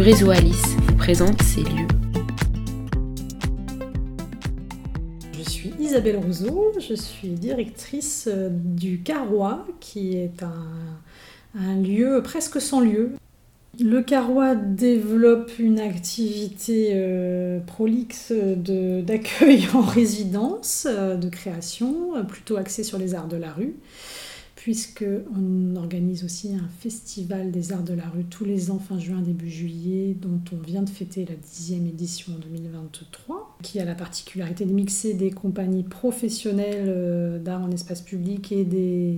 le réseau Alice vous présente ces lieux. Je suis Isabelle Rousseau, je suis directrice du Carrois, qui est un lieu presque sans lieu. Le Carrois développe une activité prolixe d'accueil en résidence, de création, plutôt axée sur les arts de la rue, puisqu'on organise aussi un festival des arts de la rue tous les ans, fin juin, début juillet, dont on vient de fêter la 10e édition en 2023, qui a la particularité de mixer des compagnies professionnelles d'art en espace public et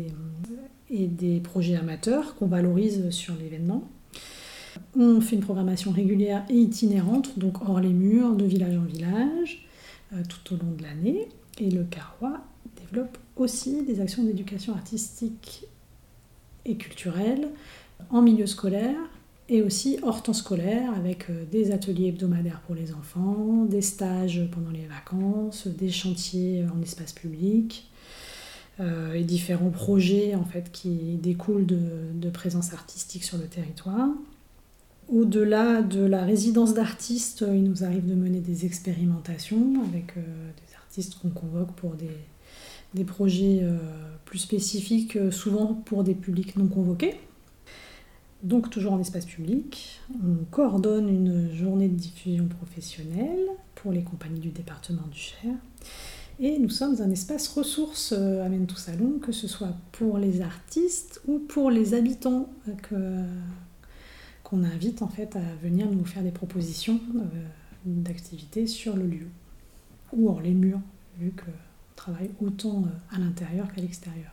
des projets amateurs qu'on valorise sur l'événement. On fait une programmation régulière et itinérante, donc hors les murs, de village en village, tout au long de l'année. Et le Carrois développe aussi des actions d'éducation artistique et culturelle en milieu scolaire et aussi hors temps scolaire, avec des ateliers hebdomadaires pour les enfants, des stages pendant les vacances, des chantiers en espace public, et différents projets en fait, qui découlent de présence artistique sur le territoire. Au-delà de la résidence d'artistes, il nous arrive de mener des expérimentations avec des artistes qu'on convoque pour des projets plus spécifiques, souvent pour des publics non convoqués. Donc toujours en espace public. On coordonne une journée de diffusion professionnelle pour les compagnies du département du Cher. Et nous sommes un espace ressources à Menetou-Salon, que ce soit pour les artistes ou pour les habitants qu'on invite en fait à venir nous faire des propositions d'activités sur le lieu ou hors les murs, vu qu'on travaille autant à l'intérieur qu'à l'extérieur.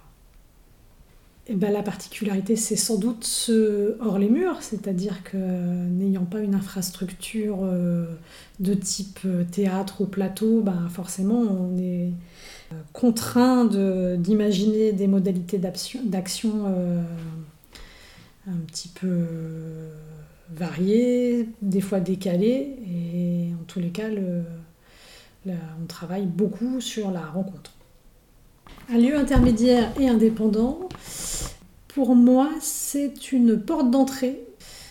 Et ben, la particularité, c'est sans doute ce hors les murs, c'est-à-dire que n'ayant pas une infrastructure de type théâtre ou plateau, ben, forcément on est contraint d'imaginer des modalités d'action un petit peu variées, des fois décalées, et en tous les cas, on travaille beaucoup sur la rencontre. Un lieu intermédiaire et indépendant, pour moi, c'est une porte d'entrée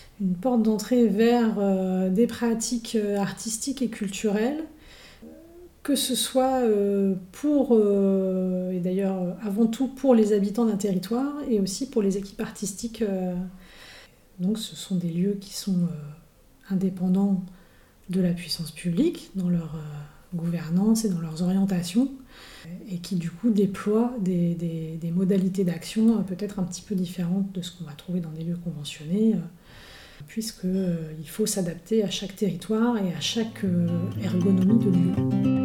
vers des pratiques artistiques et culturelles, que ce soit et d'ailleurs avant tout pour les habitants d'un territoire et aussi pour les équipes artistiques. Donc ce sont des lieux qui sont indépendants de la puissance publique dans leur gouvernance et dans leurs orientations, et qui du coup déploient des modalités d'action peut-être un petit peu différentes de ce qu'on va trouver dans des lieux conventionnés, puisqu'il faut s'adapter à chaque territoire et à chaque ergonomie de lieu.